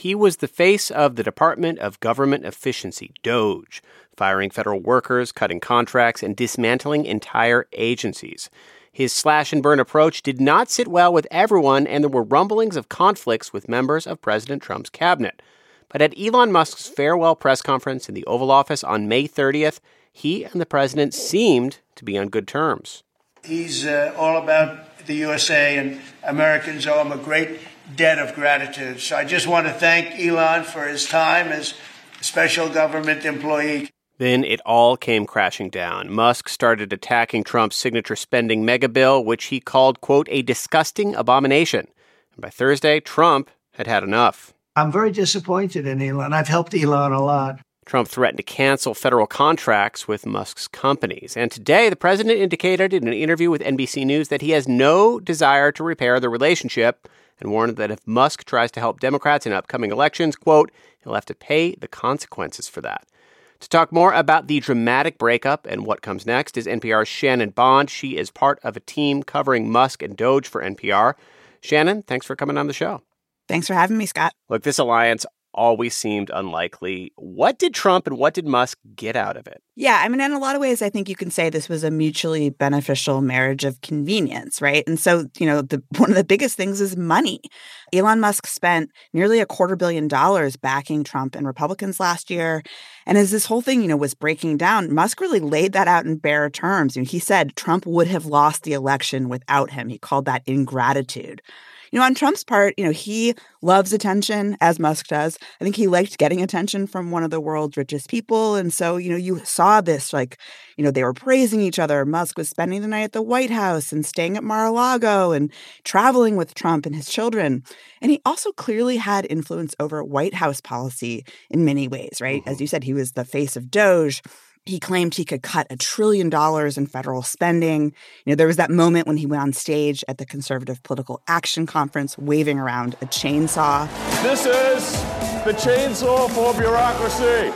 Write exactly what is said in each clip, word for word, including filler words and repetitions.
He was the face of the Department of Government Efficiency, DOGE, firing federal workers, cutting contracts, and dismantling entire agencies. His slash-and-burn approach did not sit well with everyone, and there were rumblings of conflicts with members of President Trump's cabinet. But at Elon Musk's farewell press conference in the Oval Office on May thirtieth, he and the president seemed to be on good terms. He's uh, all about the U S A, and Americans owe him a great debt of gratitude. So I just want to thank Elon for his time as a special government employee. Then it all came crashing down. Musk started attacking Trump's signature spending mega bill, which he called, quote, a disgusting abomination. And by Thursday, Trump had had enough. I'm very disappointed in Elon. I've helped Elon a lot. Trump threatened to cancel federal contracts with Musk's companies. And today, the president indicated in an interview with N B C News that he has no desire to repair the relationship and warned that if Musk tries to help Democrats in upcoming elections, quote, he'll have to pay the consequences for that. To talk more about the dramatic breakup and what comes next is N P R's Shannon Bond. She is part of a team covering Musk and Doge for N P R. Shannon, thanks for coming on the show. Thanks for having me, Scott. Look, this alliance always seemed unlikely. What did Trump and what did Musk get out of it? Yeah, I mean, in a lot of ways, I think you can say this was a mutually beneficial marriage of convenience, right? And so, you know, the, one of the biggest things is money. Elon Musk spent nearly a quarter billion dollars backing Trump and Republicans last year. And as this whole thing, you know, was breaking down, Musk really laid that out in bare terms. You know, he said Trump would have lost the election without him. He called that ingratitude. You know, on Trump's part, you know, he loves attention, as Musk does. I think he liked getting attention from one of the world's richest people. And so, you know, you saw this, like, you know, they were praising each other. Musk was spending the night at the White House and staying at Mar-a-Lago and traveling with Trump and his children. And he also clearly had influence over White House policy in many ways, right? Mm-hmm. As you said, he was the face of Doge. He claimed he could cut a trillion dollars in federal spending. You know, there was that moment when he went on stage at the Conservative Political Action Conference waving around a chainsaw. This is the chainsaw for bureaucracy.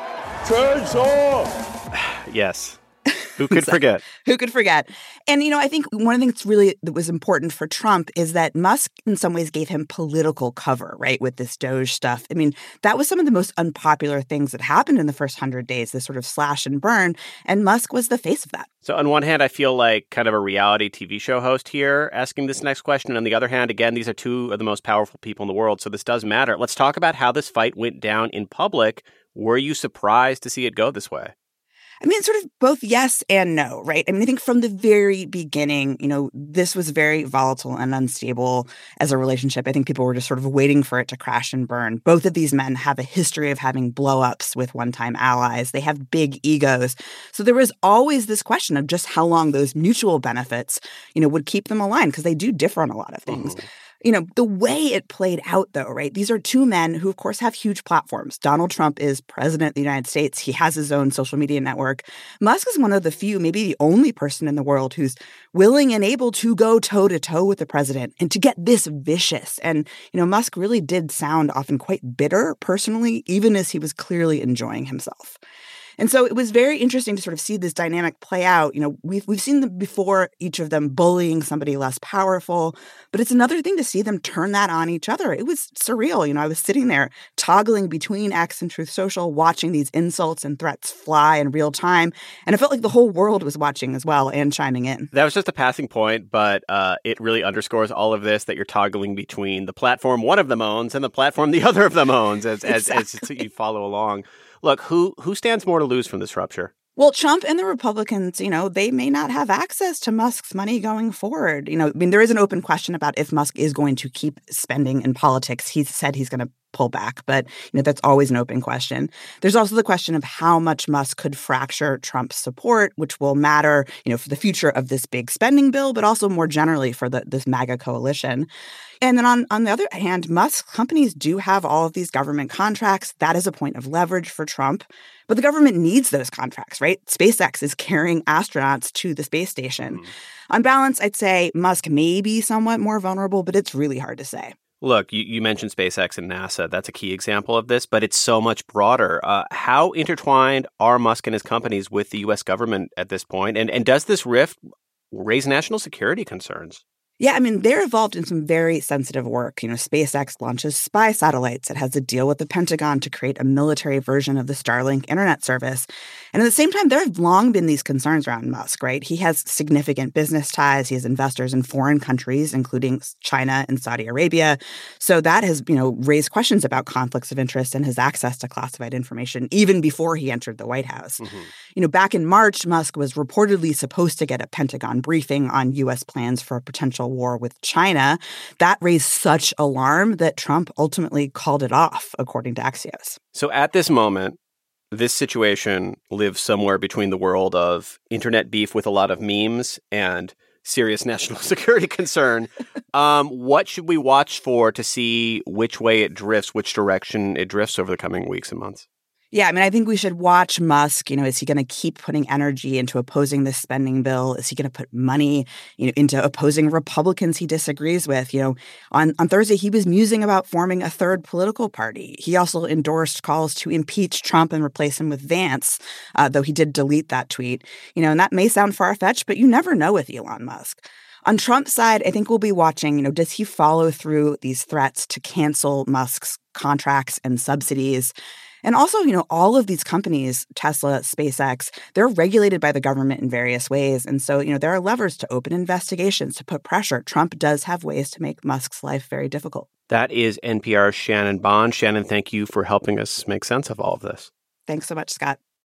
Chainsaw! Yes. Who could forget? Who could forget? And, you know, I think one of the things that's really that was important for Trump is that Musk in some ways gave him political cover, right, with this Doge stuff. I mean, that was some of the most unpopular things that happened in the first hundred days, this sort of slash and burn. And Musk was the face of that. So on one hand, I feel like kind of a reality T V show host here asking this next question. And on the other hand, again, these are two of the most powerful people in the world. So this does matter. Let's talk about how this fight went down in public. Were you surprised to see it go this way? I mean, sort of both yes and no, right? I mean, I think from the very beginning, you know, this was very volatile and unstable as a relationship. I think people were just sort of waiting for it to crash and burn. Both of these men have a history of having blow-ups with one-time allies. They have big egos. So there was always this question of just how long those mutual benefits, you know, would keep them aligned, because they do differ on a lot of things. Mm-hmm. You know, the way it played out, though, right? These are two men who, of course, have huge platforms. Donald Trump is president of the United States. He has his own social media network. Musk is one of the few, maybe the only person in the world who's willing and able to go toe-to-toe with the president and to get this vicious. And, you know, Musk really did sound often quite bitter personally, even as he was clearly enjoying himself. And so it was very interesting to sort of see this dynamic play out. You know, we've, we've seen them before, each of them bullying somebody less powerful. But it's another thing to see them turn that on each other. It was surreal. You know, I was sitting there toggling between X and Truth Social, watching these insults and threats fly in real time. And it felt like the whole world was watching as well and chiming in. That was just a passing point, but uh, it really underscores all of this, that you're toggling between the platform one of them owns and the platform the other of them owns as, exactly. as, as you follow along. Look, who who stands more to lose from this rupture? Well, Trump and the Republicans, you know, they may not have access to Musk's money going forward. You know, I mean, there is an open question about if Musk is going to keep spending in politics. He's said he's going to pull back, but, you know, that's always an open question. There's also the question of how much Musk could fracture Trump's support, which will matter, you know, for the future of this big spending bill, but also more generally for the, this MAGA coalition. And then on, on the other hand, Musk companies do have all of these government contracts. That is a point of leverage for Trump. But the government needs those contracts, right? SpaceX is carrying astronauts to the space station. Mm. On balance, I'd say Musk may be somewhat more vulnerable, but it's really hard to say. Look, you, you mentioned SpaceX and NASA. That's a key example of this, but it's so much broader. Uh, how intertwined are Musk and his companies with the U S government at this point? And, and does this rift raise national security concerns? Yeah, I mean, they're involved in some very sensitive work. You know, SpaceX launches spy satellites. It has a deal with the Pentagon to create a military version of the Starlink internet service. And at the same time, there have long been these concerns around Musk, right? He has significant business ties. He has investors in foreign countries, including China and Saudi Arabia. So that has, you know, raised questions about conflicts of interest and his access to classified information even before he entered the White House. Mm-hmm. You know, back in March, Musk was reportedly supposed to get a Pentagon briefing on U S plans for a potential war with China. That raised such alarm that Trump ultimately called it off, according to Axios. So at this moment, this situation lives somewhere between the world of internet beef with a lot of memes and serious national security concern. Um, what should we watch for to see which way it drifts, which direction it drifts over the coming weeks and months? Yeah, I mean, I think we should watch Musk. You know, is he going to keep putting energy into opposing this spending bill? Is he going to put money, you know, into opposing Republicans he disagrees with? You know, on, on Thursday, he was musing about forming a third political party. He also endorsed calls to impeach Trump and replace him with Vance, uh, though he did delete that tweet. You know, and that may sound far-fetched, but you never know with Elon Musk. On Trump's side, I think we'll be watching, you know, does he follow through these threats to cancel Musk's contracts and subsidies? And also, you know, all of these companies, Tesla, SpaceX, they're regulated by the government in various ways. And so, you know, there are levers to open investigations, to put pressure. Trump does have ways to make Musk's life very difficult. That is N P R's Shannon Bond. Shannon, thank you for helping us make sense of all of this. Thanks so much, Scott.